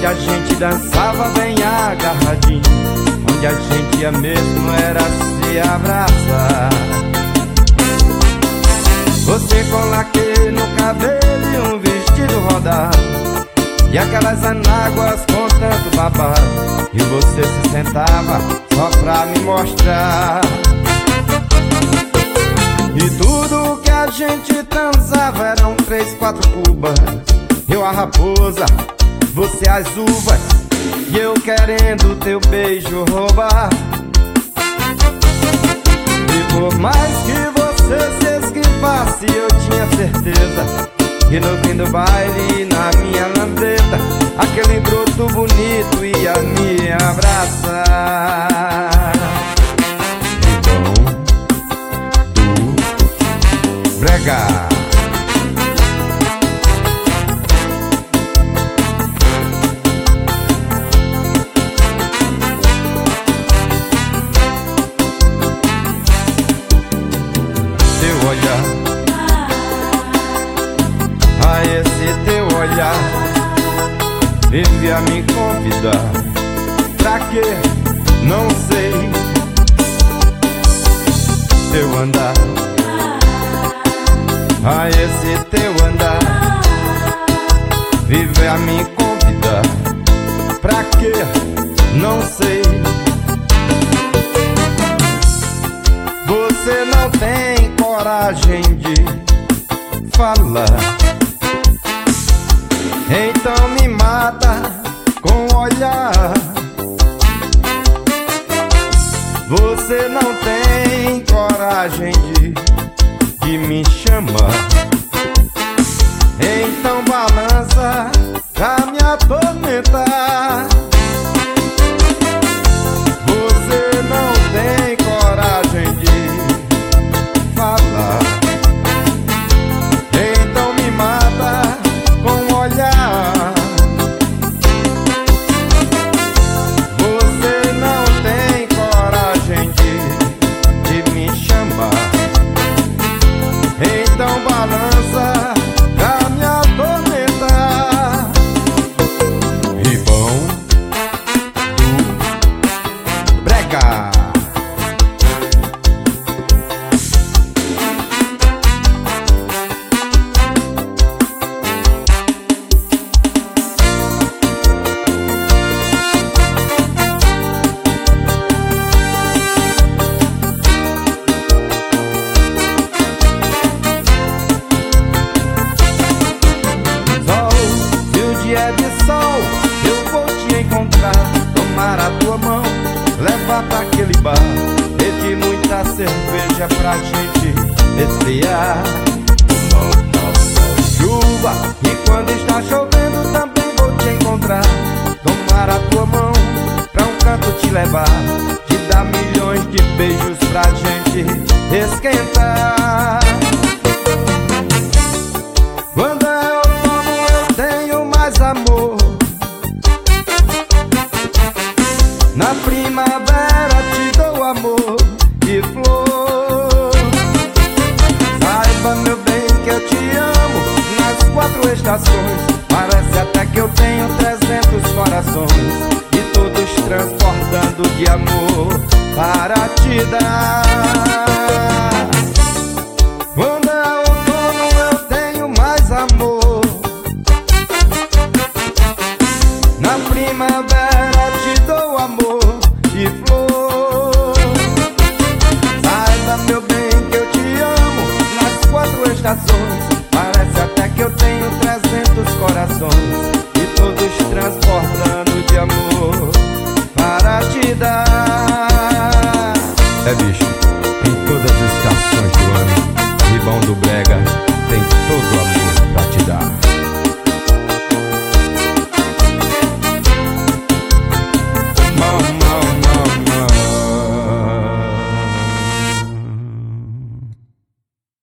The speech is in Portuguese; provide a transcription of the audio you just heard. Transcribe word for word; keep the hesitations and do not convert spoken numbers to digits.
onde a gente dançava bem agarradinho, onde a gente ia mesmo era se abraçar. Você com laque no cabelo e um vestido rodado, e aquelas anáguas com tanto babado, e você se sentava só pra me mostrar. E tudo que a gente transava eram três, quatro cubas, eu a raposa, você as uvas, e eu querendo teu beijo roubar. E por mais que você se esquivasse, eu tinha certeza que no fim do baile, na minha lambreta, aquele broto bonito ia me abraçar. Então, tu, brega. Teu olhar, a esse teu olhar, vive a me convidar. Pra quê? Não sei. Teu andar, a esse teu andar, vive a me convidar. Pra quê? Não sei. Você não tem coragem de falar, então me mata com o olhar. Você não tem coragem de, de me chamar, então balança pra me atormentar. Você não tem coragem de falar, então me mata com o olhar. Você não tem coragem de, de me chamar, então balança pra me atormentar. Ribão do brega. É de sol, eu vou te encontrar, tomar a tua mão, levar pra aquele bar, pedir muita cerveja pra gente esfriar. Chuva, e quando está chovendo também vou te encontrar, tomar a tua mão, pra um canto te levar, te dar milhões de beijos pra gente esquentar. Quando eu tomo eu tenho mais amor, na primavera te dou amor e flor. Saiba meu bem que eu te amo nas quatro estações, parece até que eu tenho trezentos corações, e todos transportando de amor para te dar. Quando é outono eu tenho mais amor, na primavera te dou amor e flor. Saiba meu bem que eu te amo nas quatro estações, parece até que eu tenho trezentos corações, e todos transportando de amor para te dar. É bicho, em todas as estações do ano, Ribão do Brega tem todo o amor pra te dar.